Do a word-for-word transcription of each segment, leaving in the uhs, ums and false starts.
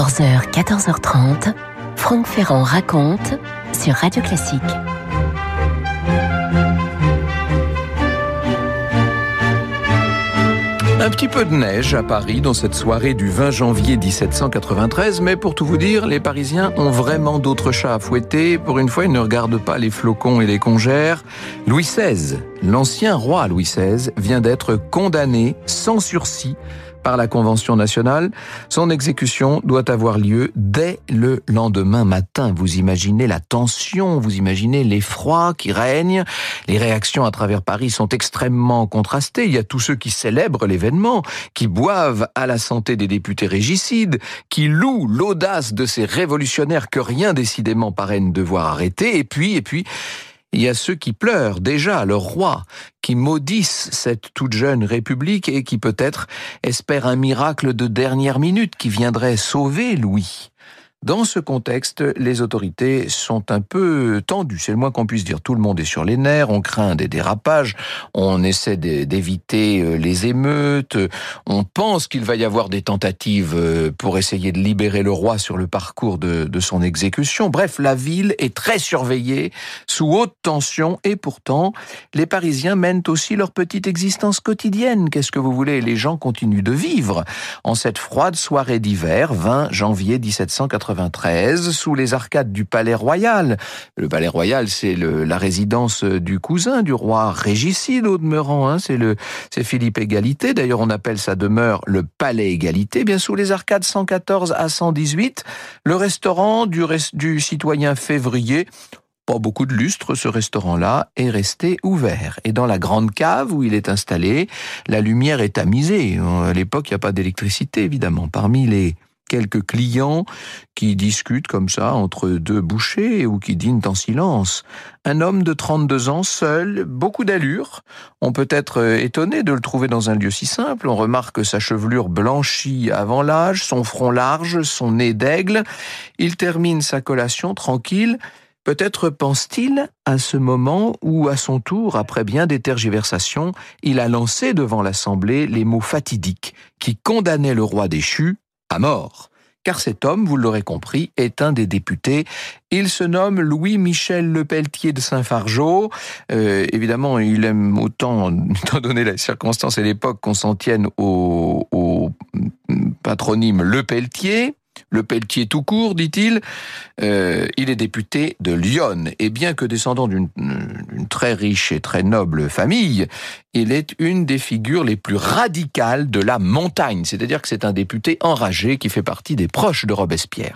quatorze heures, quatorze heures trente, Franck Ferrand raconte sur Radio Classique. Un petit peu de neige à Paris dans cette soirée du vingt janvier dix-sept cent quatre-vingt-treize, mais pour tout vous dire, les Parisiens ont vraiment d'autres chats à fouetter. Pour une fois, ils ne regardent pas les flocons et les congères. Louis seize, l'ancien roi Louis seize, vient d'être condamné sans sursis par la Convention nationale. Son exécution doit avoir lieu dès le lendemain matin. Vous imaginez la tension, vous imaginez l'effroi qui règne. Les réactions à travers Paris sont extrêmement contrastées. Il y a tous ceux qui célèbrent l'événement, qui boivent à la santé des députés régicides, qui louent l'audace de ces révolutionnaires que rien décidément parraine de voir arrêter. Et puis, et puis, il y a ceux qui pleurent déjà leur roi, qui maudissent cette toute jeune république et qui peut-être espèrent un miracle de dernière minute qui viendrait sauver Louis. Dans ce contexte, les autorités sont un peu tendues, c'est le moins qu'on puisse dire. Tout le monde est sur les nerfs, on craint des dérapages, on essaie d'éviter les émeutes, on pense qu'il va y avoir des tentatives pour essayer de libérer le roi sur le parcours de, de son exécution. Bref, la ville est très surveillée, sous haute tension, et pourtant, les Parisiens mènent aussi leur petite existence quotidienne. Qu'est-ce que vous voulez ? Les gens continuent de vivre. En cette froide soirée d'hiver, vingt janvier dix-sept cent quatre-vingt-treize, sous les arcades du Palais Royal. Le Palais Royal, c'est le, la résidence du cousin du roi régicide au demeurant, hein, c'est, le, c'est Philippe Égalité. D'ailleurs, on appelle sa demeure le Palais Égalité. Bien sous les arcades cent quatorze à cent dix-huit, le restaurant du, du citoyen Février. Pas beaucoup de lustre, ce restaurant-là est resté ouvert. Et dans la grande cave où il est installé, la lumière est tamisée. À l'époque, il n'y a pas d'électricité, évidemment. Parmi les quelques clients qui discutent comme ça entre deux bouchées ou qui dînent en silence. Un homme de trente-deux ans, seul, beaucoup d'allure. On peut être étonné de le trouver dans un lieu si simple. On remarque sa chevelure blanchie avant l'âge, son front large, son nez d'aigle. Il termine sa collation tranquille. Peut-être pense-t-il à ce moment où, à son tour, après bien des tergiversations, il a lancé devant l'Assemblée les mots fatidiques qui condamnaient le roi déchu à mort. Car cet homme, vous l'aurez compris, est un des députés. Il se nomme Louis-Michel Lepelletier de Saint-Fargeau. Euh, évidemment, il aime autant, étant donné les circonstances et l'époque, qu'on s'en tienne au, au patronyme Lepelletier. Le Pelletier tout court, dit-il. Euh, il est député de Lyon. Et bien que descendant d'une, d'une très riche et très noble famille, il est une des figures les plus radicales de la montagne. C'est-à-dire que c'est un député enragé qui fait partie des proches de Robespierre.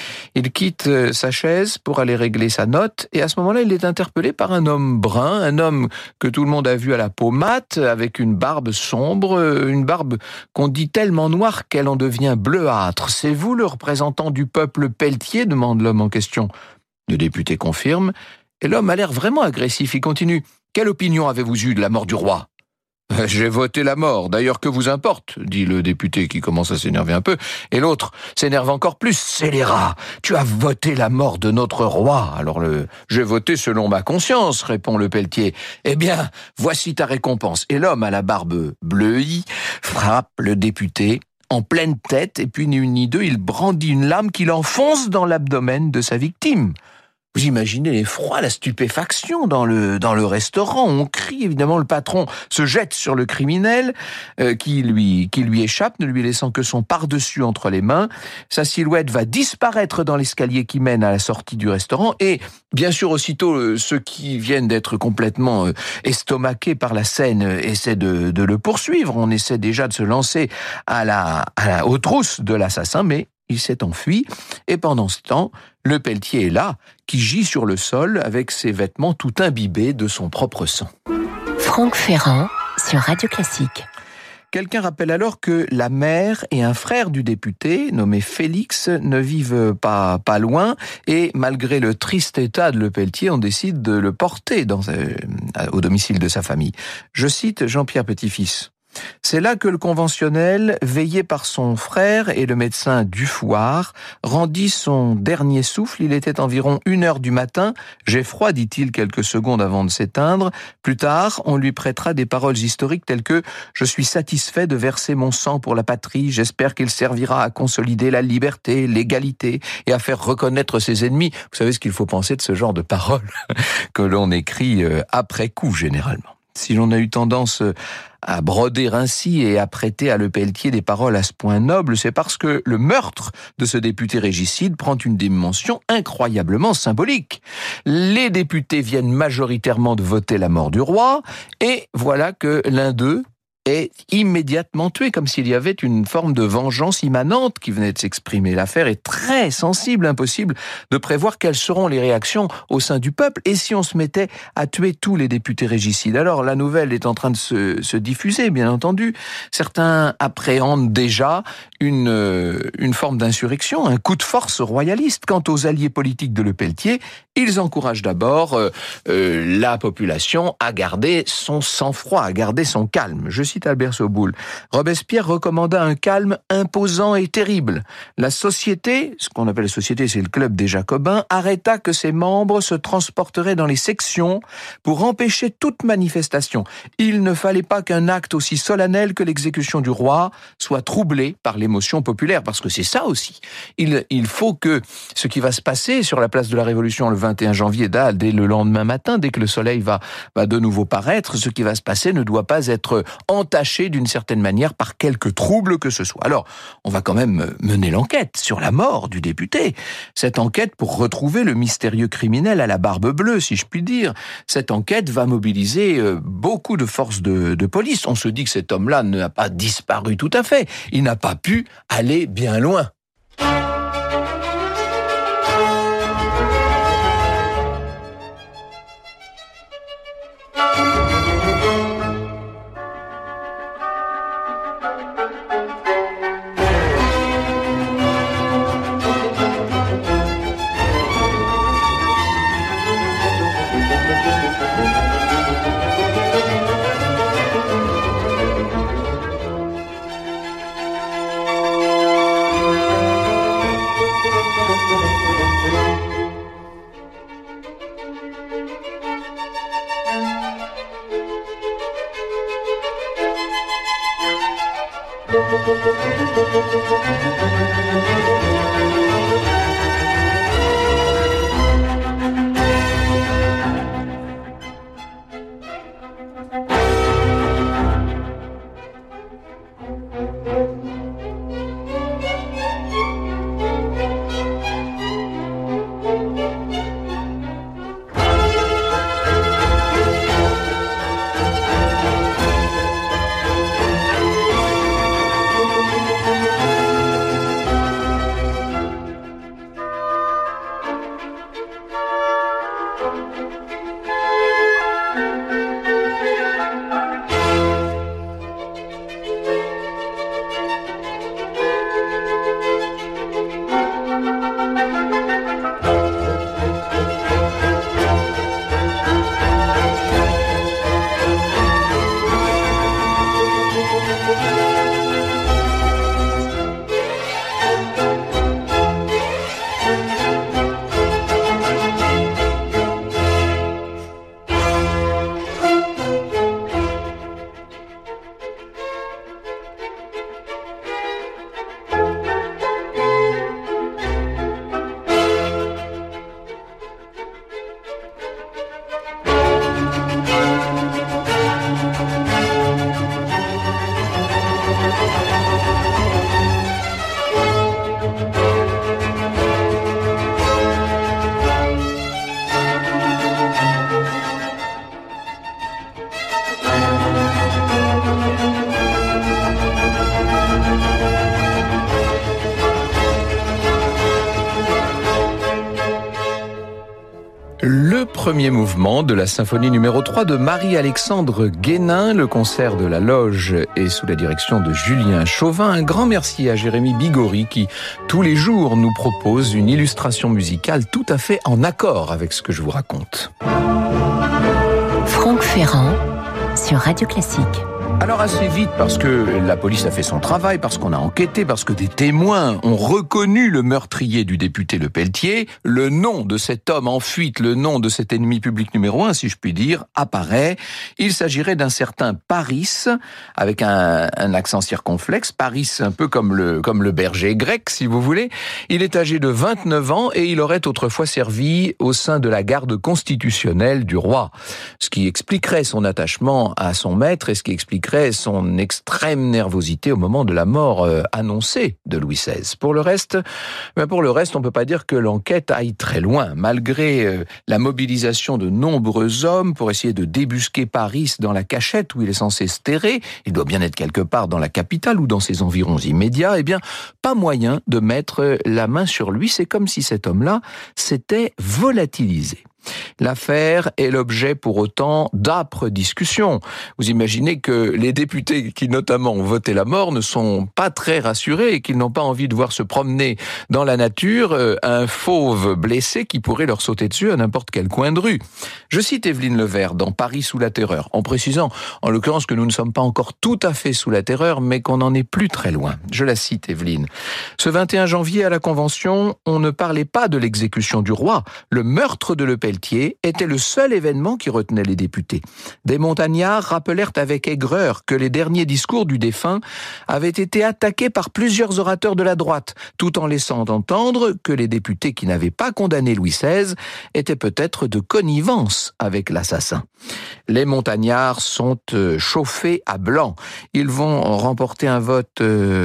Il quitte sa chaise pour aller régler sa note, et à ce moment-là, il est interpellé par un homme brun, un homme que tout le monde a vu à la peau mate, avec une barbe sombre, une barbe qu'on dit tellement noire qu'elle en devient bleuâtre. « C'est vous le représentant du peuple Pelletier ?» demande l'homme en question. Le député confirme, et l'homme a l'air vraiment agressif. Il continue. « Quelle opinion avez-vous eue de la mort du roi ?» « J'ai voté la mort. D'ailleurs, que vous importe ?» dit le député qui commence à s'énerver un peu. Et l'autre s'énerve encore plus. « Scélérat, tu as voté la mort de notre roi. » Alors le « J'ai voté selon ma conscience », répond le Pelletier. « Eh bien, voici ta récompense. » Et l'homme à la barbe bleuie frappe le député en pleine tête, et puis ni une ni deux, il brandit une lame qu'il enfonce dans l'abdomen de sa victime. Vous imaginez l'effroi, la stupéfaction dans le dans le restaurant. On crie, évidemment, le patron se jette sur le criminel euh, qui lui qui lui échappe, ne lui laissant que son par-dessus entre les mains. Sa silhouette va disparaître dans l'escalier qui mène à la sortie du restaurant. Et bien sûr, aussitôt, euh, ceux qui viennent d'être complètement euh, estomaqués par la scène euh, essaient de, de le poursuivre. On essaie déjà de se lancer à la, à la aux trousses de l'assassin, mais il s'est enfui, et pendant ce temps, le Pelletier est là, qui gît sur le sol avec ses vêtements tout imbibés de son propre sang. Franck Ferrand sur Radio Classique. Quelqu'un rappelle alors que la mère et un frère du député, nommé Félix, ne vivent pas, pas loin, et malgré le triste état de Le Pelletier, on décide de le porter dans, euh, au domicile de sa famille. Je cite Jean-Pierre Petit-Fils. C'est là que le conventionnel, veillé par son frère et le médecin Dufouard, rendit son dernier souffle. Il était environ une heure du matin. « J'ai froid », dit-il quelques secondes avant de s'éteindre. Plus tard, on lui prêtera des paroles historiques telles que « Je suis satisfait de verser mon sang pour la patrie. J'espère qu'il servira à consolider la liberté, l'égalité et à faire reconnaître ses ennemis. » Vous savez ce qu'il faut penser de ce genre de paroles que l'on écrit après coup, généralement. Si l'on a eu tendance à broder ainsi et à prêter à Lepelletier des paroles à ce point nobles, c'est parce que le meurtre de ce député régicide prend une dimension incroyablement symbolique. Les députés viennent majoritairement de voter la mort du roi, et voilà que l'un d'eux est immédiatement tué, comme s'il y avait une forme de vengeance immanente qui venait de s'exprimer. L'affaire est très sensible, impossible de prévoir quelles seront les réactions au sein du peuple, et si on se mettait à tuer tous les députés régicides. Alors la nouvelle est en train de se, se diffuser, bien entendu. Certains appréhendent déjà une, une forme d'insurrection, un coup de force royaliste. Quant aux alliés politiques de Lepelletier, ils encouragent d'abord euh, euh, la population à garder son sang-froid, à garder son calme. Je cite Albert Soboul. Robespierre recommanda un calme imposant et terrible. La société, ce qu'on appelle la société, c'est le club des Jacobins, arrêta que ses membres se transporteraient dans les sections pour empêcher toute manifestation. Il ne fallait pas qu'un acte aussi solennel que l'exécution du roi soit troublé par l'émotion populaire, parce que c'est ça aussi. Il, il faut que ce qui va se passer sur la place de la Révolution le vingt et un janvier, dès le lendemain matin, dès que le soleil va, va de nouveau paraître, ce qui va se passer ne doit pas être entaché d'une certaine manière par quelque trouble que ce soit. Alors, on va quand même mener l'enquête sur la mort du député. Cette enquête pour retrouver le mystérieux criminel à la barbe bleue, si je puis dire. Cette enquête va mobiliser beaucoup de forces de, de police. On se dit que cet homme-là n'a pas disparu tout à fait. Il n'a pas pu aller bien loin. Le premier mouvement de la symphonie numéro trois de Marie-Alexandre Guénin. Le concert de la Loge est sous la direction de Julien Chauvin. Un grand merci à Jérémy Bigori qui, tous les jours, nous propose une illustration musicale tout à fait en accord avec ce que je vous raconte. Franck Ferrand sur Radio Classique. Alors assez vite, parce que la police a fait son travail, parce qu'on a enquêté, parce que des témoins ont reconnu le meurtrier du député Lepelletier, le nom de cet homme en fuite, le nom de cet ennemi public numéro un, si je puis dire, apparaît. Il s'agirait d'un certain Paris, avec un, un accent circonflexe. Paris, un peu comme le, comme le berger grec, si vous voulez. Il est âgé de vingt-neuf ans et il aurait autrefois servi au sein de la garde constitutionnelle du roi. Ce qui expliquerait son attachement à son maître et ce qui expliquerait son extrême nervosité au moment de la mort euh, annoncée de Louis seize. Pour le reste, ben pour le reste, on peut pas dire que l'enquête aille très loin. Malgré euh, la mobilisation de nombreux hommes pour essayer de débusquer Paris dans la cachette où il est censé se terrer, il doit bien être quelque part dans la capitale ou dans ses environs immédiats, eh bien, pas moyen de mettre la main sur lui. C'est comme si cet homme-là s'était volatilisé. L'affaire est l'objet pour autant d'âpres discussions. Vous imaginez que les députés qui notamment ont voté la mort ne sont pas très rassurés et qu'ils n'ont pas envie de voir se promener dans la nature un fauve blessé qui pourrait leur sauter dessus à n'importe quel coin de rue. Je cite Evelyne Levert dans Paris sous la terreur, en précisant en l'occurrence que nous ne sommes pas encore tout à fait sous la terreur, mais qu'on n'en est plus très loin. Je la cite, Evelyne. Ce vingt et un janvier à la Convention, on ne parlait pas de l'exécution du roi. Le meurtre de Lepelletier était le seul événement qui retenait les députés. Des montagnards rappelèrent avec aigreur que les derniers discours du défunt avaient été attaqués par plusieurs orateurs de la droite, tout en laissant entendre que les députés qui n'avaient pas condamné Louis seize étaient peut-être de connivence avec l'assassin. Les montagnards sont chauffés à blanc. Ils vont remporter un vote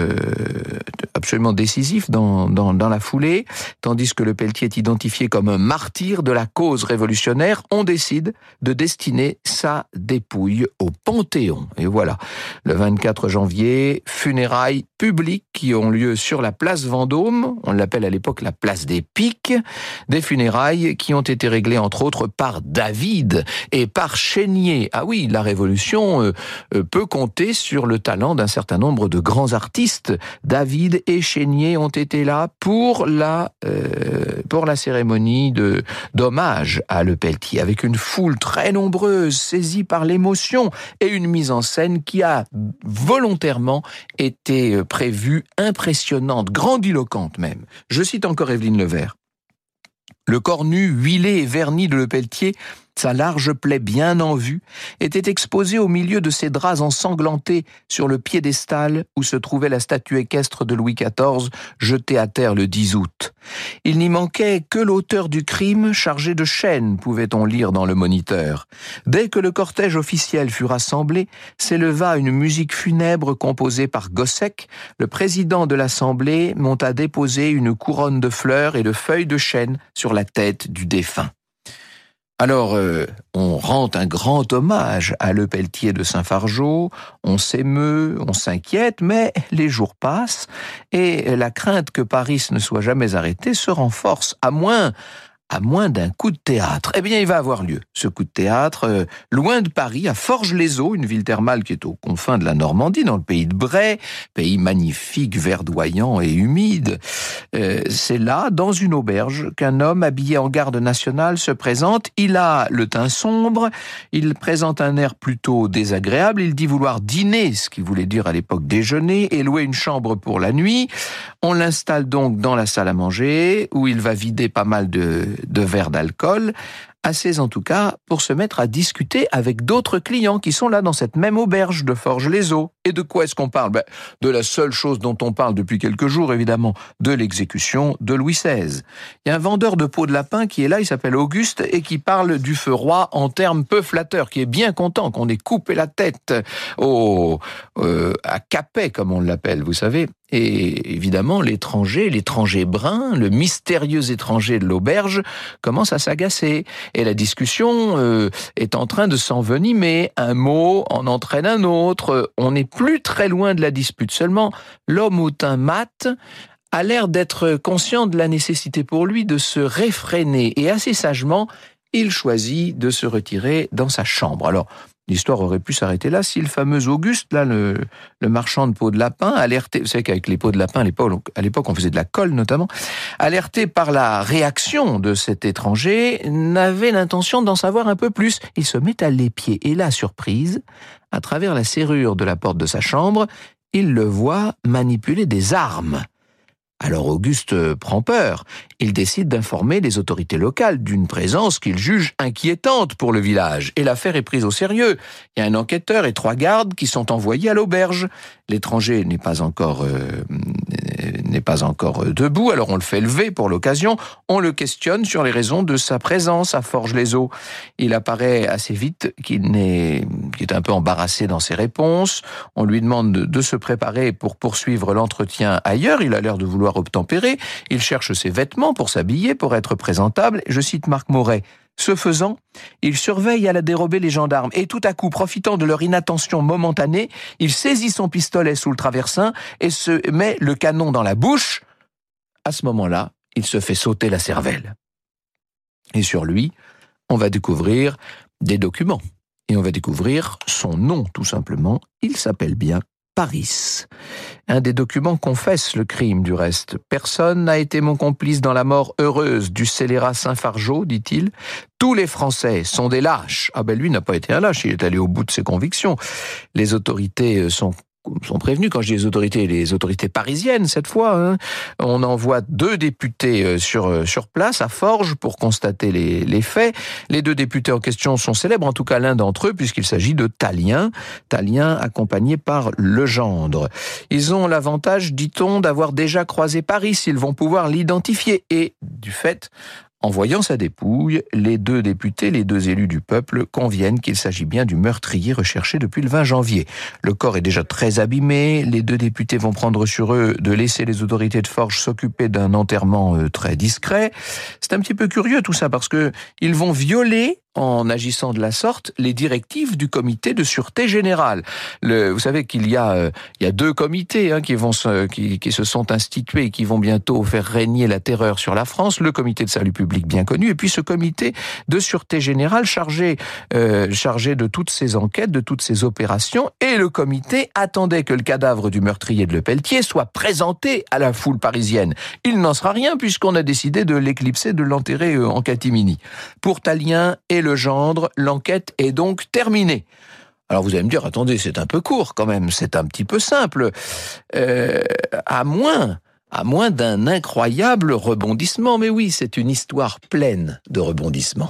absolument décisif dans, dans, dans la foulée, tandis que Lepelletier est identifié comme un martyr de la cause révolutionnaire. On décide de destiner sa dépouille au Panthéon. Et voilà, le vingt-quatre janvier, funérailles publiques qui ont lieu sur la place Vendôme, on l'appelle à l'époque la place des Piques, des funérailles qui ont été réglées entre autres par David et par Chénier. Ah oui, la Révolution euh, euh, peut compter sur le talent d'un certain nombre de grands artistes. David et Chénier ont été là pour la, euh, pour la cérémonie de, d'hommage à Lepelletier, avec une foule très nombreuse, saisie par l'émotion et une mise en scène qui a volontairement été prévue, impressionnante, grandiloquente même. Je cite encore Evelyne Levert. Le corps nu, huilé et verni de Lepelletier, sa large plaie bien en vue, était exposée au milieu de ses draps ensanglantés sur le piédestal où se trouvait la statue équestre de Louis quatorze, jetée à terre le dix août. Il n'y manquait que l'auteur du crime chargé de chaînes, pouvait-on lire dans le Moniteur. Dès que le cortège officiel fut rassemblé, s'éleva une musique funèbre composée par Gossec. Le président de l'Assemblée monta déposer une couronne de fleurs et de feuilles de chêne sur la tête du défunt. Alors, euh, on rend un grand hommage à Lepelletier de Saint-Fargeau, on s'émeut, on s'inquiète, mais les jours passent et la crainte que Paris ne soit jamais arrêté se renforce, à moins... à moins d'un coup de théâtre. Eh bien, il va avoir lieu, ce coup de théâtre, euh, loin de Paris, à Forges-les-Eaux, une ville thermale qui est aux confins de la Normandie, dans le pays de Bray, pays magnifique, verdoyant et humide. Euh, c'est là, dans une auberge, qu'un homme habillé en garde nationale se présente. Il a le teint sombre, il présente un air plutôt désagréable, il dit vouloir dîner, ce qui voulait dire à l'époque déjeuner, et louer une chambre pour la nuit. On l'installe donc dans la salle à manger, où il va vider pas mal de de verres d'alcool, assez en tout cas pour se mettre à discuter avec d'autres clients qui sont là dans cette même auberge de Forges-les-Eaux. Et de quoi est-ce qu'on parle ? Ben, de la seule chose dont on parle depuis quelques jours, évidemment, de l'exécution de Louis seize. Il y a un vendeur de peaux de lapin qui est là, il s'appelle Auguste, et qui parle du feu roi en termes peu flatteurs, qui est bien content qu'on ait coupé la tête au, euh, à Capet, comme on l'appelle, vous savez. Et évidemment, l'étranger, l'étranger brun, le mystérieux étranger de l'auberge, commence à s'agacer. Et la discussion euh, est en train de s'envenimer. Un mot en entraîne un autre. On n'est plus très loin de la dispute. Seulement, l'homme au teint mat a l'air d'être conscient de la nécessité pour lui de se réfréner. Et assez sagement, il choisit de se retirer dans sa chambre. Alors, L'histoire aurait pu s'arrêter là si le fameux Auguste, là, le, le marchand de peaux de lapin, alerté, vous savez qu'avec les peaux de lapin, à l'époque, à l'époque, on faisait de la colle notamment, alerté par la réaction de cet étranger, n'avait l'intention d'en savoir un peu plus. Il se met à l'épier et là, surprise, à travers la serrure de la porte de sa chambre, il le voit manipuler des armes. Alors Auguste prend peur. Il décide d'informer les autorités locales d'une présence qu'il juge inquiétante pour le village. Et l'affaire est prise au sérieux. Il y a un enquêteur et trois gardes qui sont envoyés à l'auberge. L'étranger n'est pas encore euh, n'est pas encore debout, alors on le fait lever pour l'occasion. On le questionne sur les raisons de sa présence à Forges-les-Eaux. Il apparaît assez vite qu'il n'est, qu'il est un peu embarrassé dans ses réponses. On lui demande de, de se préparer pour poursuivre l'entretien ailleurs. Il a l'air de vouloir obtempérer. Il cherche ses vêtements pour s'habiller, pour être présentable. Je cite Marc Moret. Ce faisant, il surveille à la dérobée les gendarmes et tout à coup, profitant de leur inattention momentanée, il saisit son pistolet sous le traversin et se met le canon dans la bouche. À ce moment-là, il se fait sauter la cervelle. Et sur lui, on va découvrir des documents. Et on va découvrir son nom, tout simplement. Il s'appelle bien Paris. Un des documents confesse le crime, du reste. Personne n'a été mon complice dans la mort heureuse du scélérat Saint-Fargeau, dit-il. Tous les Français sont des lâches. Ah ben lui n'a pas été un lâche, il est allé au bout de ses convictions. Les autorités sont sont prévenus. Quand je dis les autorités, les autorités parisiennes, cette fois, hein, on envoie deux députés sur, sur place, à Forges, pour constater les, les faits. Les deux députés en question sont célèbres, en tout cas l'un d'entre eux, puisqu'il s'agit de Tallien. Tallien accompagné par Legendre. Ils ont l'avantage, dit-on, d'avoir déjà croisé Paris. Ils vont pouvoir l'identifier. Et, du fait, en voyant sa dépouille, les deux députés, les deux élus du peuple, conviennent qu'il s'agit bien du meurtrier recherché depuis le vingt janvier. Le corps est déjà très abîmé, les deux députés vont prendre sur eux de laisser les autorités de Forges s'occuper d'un enterrement très discret. C'est un petit peu curieux tout ça, parce que ils vont violer, en agissant de la sorte, les directives du comité de sûreté générale. Le, vous savez qu'il y a, euh, il y a deux comités hein, qui, vont se, qui, qui se sont institués et qui vont bientôt faire régner la terreur sur la France. Le comité de salut public bien connu, et puis ce comité de sûreté générale chargé, euh, chargé de toutes ces enquêtes, de toutes ces opérations. Et le comité attendait que le cadavre du meurtrier de Lepelletier soit présenté à la foule parisienne. Il n'en sera rien puisqu'on a décidé de l'éclipser, de l'enterrer en catimini. Pour Tallien et Legendre, l'enquête est donc terminée. Alors vous allez me dire, attendez, c'est un peu court quand même, c'est un petit peu simple. Euh, à moins, à moins d'un incroyable rebondissement. Mais oui, c'est une histoire pleine de rebondissements.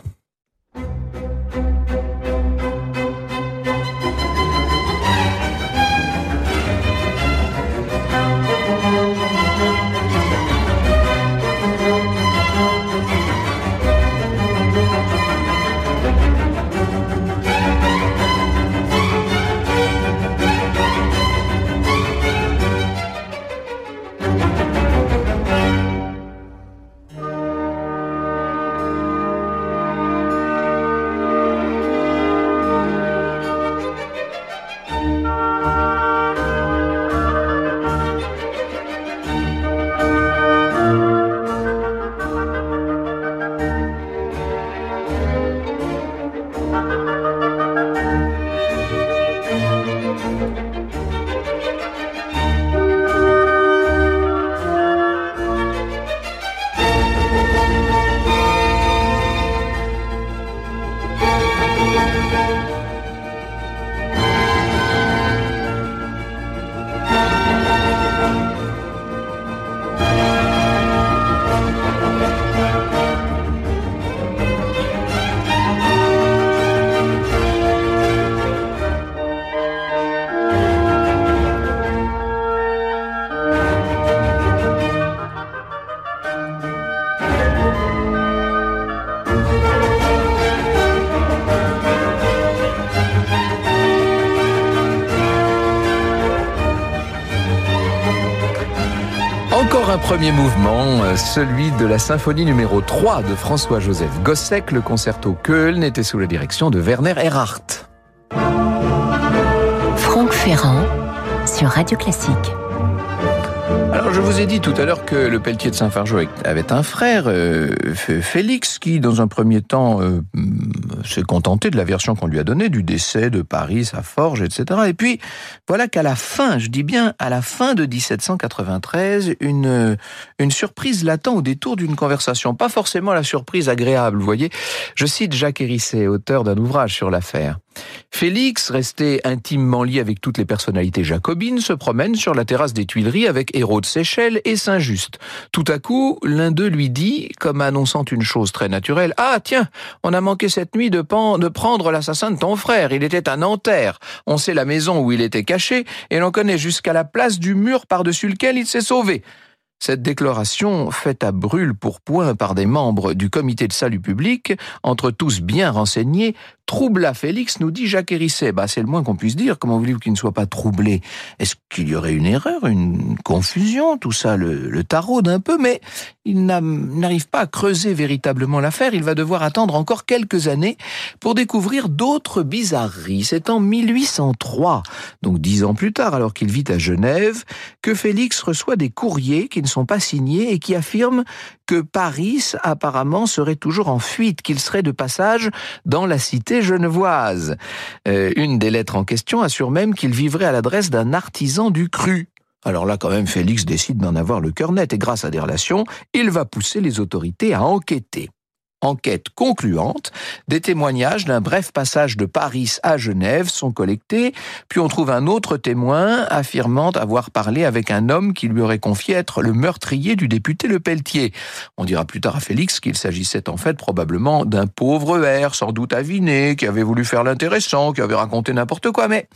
Encore un premier mouvement, celui de la symphonie numéro trois de François-Joseph Gossec. Le concerto Köln était sous la direction de Werner Erhardt. Franck Ferrand sur Radio Classique. Alors, je vous ai dit tout à l'heure que le Pelletier de Saint-Fargeau avait un frère, euh, Félix, qui, dans un premier temps, euh, s'est contenté de la version qu'on lui a donnée, du décès de Paris, sa forge, et cetera. Et puis, voilà qu'à la fin, je dis bien à la fin de dix-sept cent quatre-vingt-treize, une, une surprise l'attend au détour d'une conversation. Pas forcément la surprise agréable, vous voyez. Je cite Jacques Hérisset, auteur d'un ouvrage sur l'affaire. Félix, resté intimement lié avec toutes les personnalités jacobines, se promène sur la terrasse des Tuileries avec Hérault de Séchelles et Saint-Just. Tout à coup, l'un d'eux lui dit, comme annonçant une chose très naturelle, « Ah, tiens, on a manqué cette nuit de, pan, de prendre l'assassin de ton frère. Il était à Nanterre. On sait la maison où il était caché et l'on connaît jusqu'à la place du mur par-dessus lequel il s'est sauvé. » Cette déclaration, faite à brûle-pourpoint par des membres du comité de salut public, entre tous bien renseignés, troubla Félix, nous dit Jacques Hérisset. Bah, c'est le moins qu'on puisse dire. Comment voulez-vous qu'il ne soit pas troublé? Est-ce qu'il y aurait une erreur, une confusion? Tout ça le, le taraude un peu, mais il n'arrive pas à creuser véritablement l'affaire. Il va devoir attendre encore quelques années pour découvrir d'autres bizarreries. C'est en mille huit cent trois, donc dix ans plus tard, alors qu'il vit à Genève, que Félix reçoit des courriers qui ne sont pas signés et qui affirment que Paris, apparemment, serait toujours en fuite, qu'il serait de passage dans la cité genevoise. Euh, une des lettres en question assure même qu'il vivrait à l'adresse d'un artisan du cru. Alors là, quand même, Félix décide d'en avoir le cœur net et grâce à des relations, il va pousser les autorités à enquêter. Enquête concluante, des témoignages d'un bref passage de Paris à Genève sont collectés, puis on trouve un autre témoin affirmant avoir parlé avec un homme qui lui aurait confié être le meurtrier du député Le Pelletier. On dira plus tard à Félix qu'il s'agissait en fait probablement d'un pauvre hère, sans doute aviné, qui avait voulu faire l'intéressant, qui avait raconté n'importe quoi, mais...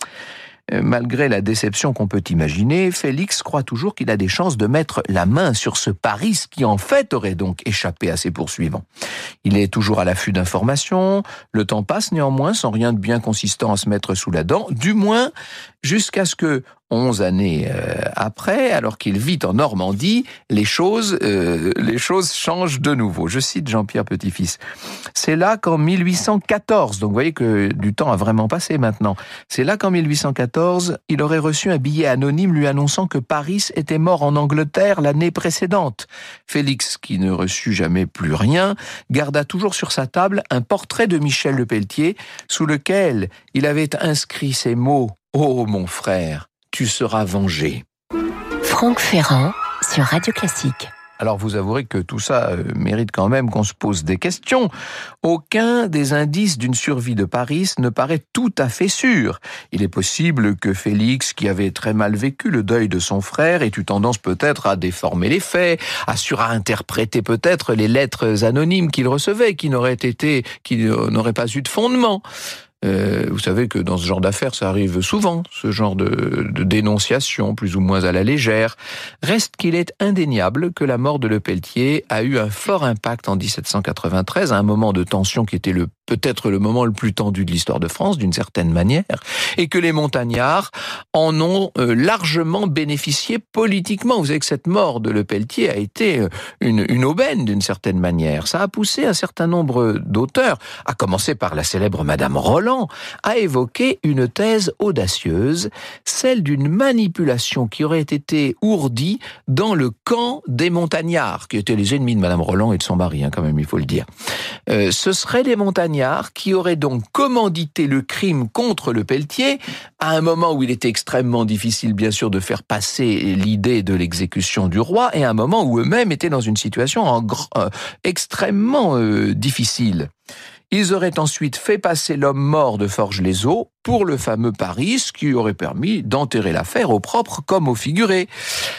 Malgré la déception qu'on peut imaginer, Félix croit toujours qu'il a des chances de mettre la main sur ce Paris qui en fait aurait donc échappé à ses poursuivants. Il est toujours à l'affût d'informations, le temps passe néanmoins sans rien de bien consistant à se mettre sous la dent, du moins jusqu'à ce que, onze années euh, après, alors qu'il vit en Normandie, les choses, euh, les choses changent de nouveau. Je cite Jean-Pierre Petit-Fils. C'est là qu'en mille huit cent quatorze, donc vous voyez que du temps a vraiment passé maintenant, c'est là qu'en mille huit cent quatorze, il aurait reçu un billet anonyme lui annonçant que Paris était mort en Angleterre l'année précédente. Félix, qui ne reçut jamais plus rien, garda toujours sur sa table un portrait de Michel Le Pelletier, sous lequel il avait inscrit ces mots « Oh mon frère, tu seras vengé ». Franck Ferrand sur Radio Classique. Alors vous avouerez que tout ça euh, mérite quand même qu'on se pose des questions. Aucun des indices d'une survie de Paris ne paraît tout à fait sûr. Il est possible que Félix, qui avait très mal vécu le deuil de son frère, ait eu tendance peut-être à déformer les faits, à surinterpréter peut-être les lettres anonymes qu'il recevait, qui n'auraient été, qui n'auraient pas eu de fondement. Euh, vous savez que dans ce genre d'affaires, ça arrive souvent, ce genre de, de dénonciation, plus ou moins à la légère. Reste qu'il est indéniable que la mort de Le Pelletier a eu un fort impact en dix-sept cent quatre-vingt-treize, à un moment de tension qui était le peut-être le moment le plus tendu de l'histoire de France, d'une certaine manière, et que les montagnards en ont euh, largement bénéficié politiquement. Vous savez que cette mort de Le Pelletier a été une, une aubaine, d'une certaine manière. Ça a poussé un certain nombre d'auteurs, à commencer par la célèbre Madame Roland, à évoquer une thèse audacieuse, celle d'une manipulation qui aurait été ourdie dans le camp des montagnards, qui étaient les ennemis de Madame Roland et de son mari, hein, quand même, il faut le dire. Euh, ce seraient les montagnards qui auraient donc commandité le crime contre Le Pelletier, à un moment où il était extrêmement difficile, bien sûr, de faire passer l'idée de l'exécution du roi, et à un moment où eux-mêmes étaient dans une situation en gr- euh, extrêmement euh, difficile. Ils auraient ensuite fait passer l'homme mort de Forges-les-Eaux pour le fameux Paris, ce qui aurait permis d'enterrer l'affaire au propre comme au figuré.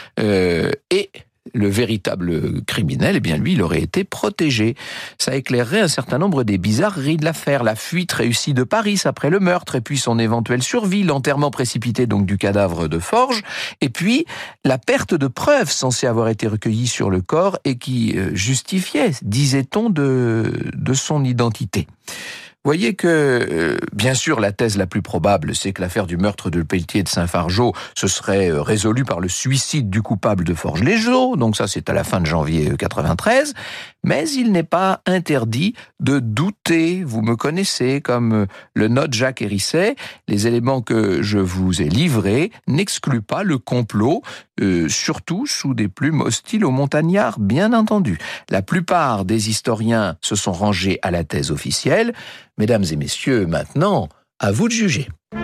Euh, et le véritable criminel, eh bien lui, il aurait été protégé. Ça éclairerait un certain nombre des bizarreries de l'affaire. La fuite réussie de Paris après le meurtre, et puis son éventuelle survie, l'enterrement précipité donc du cadavre de Forges, et puis la perte de preuves censées avoir été recueillies sur le corps et qui justifiait, disait-on, de, de son identité. Voyez que, euh, bien sûr, la thèse la plus probable, c'est que l'affaire du meurtre de Le Pelletier de Saint-Fargeau se serait euh, résolue par le suicide du coupable de Forges-les-Eaux, donc ça c'est à la fin de janvier quatre-vingt-treize, Mais il n'est pas interdit de douter. Vous me connaissez, comme le note Jacques Hérisset. Les éléments que je vous ai livrés n'excluent pas le complot, euh, surtout sous des plumes hostiles aux montagnards, bien entendu. La plupart des historiens se sont rangés à la thèse officielle. Mesdames et messieurs, maintenant, à vous de juger.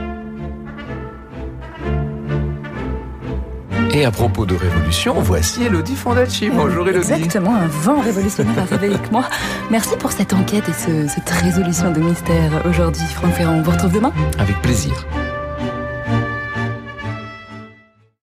Et à propos de révolution, voici Elodie Fondacci. Bonjour Elodie. Exactement, un vent révolutionnaire arrive avec moi. Merci pour cette enquête et ce, cette résolution de mystère aujourd'hui, Franck Ferrand. On vous retrouve demain ? Avec plaisir.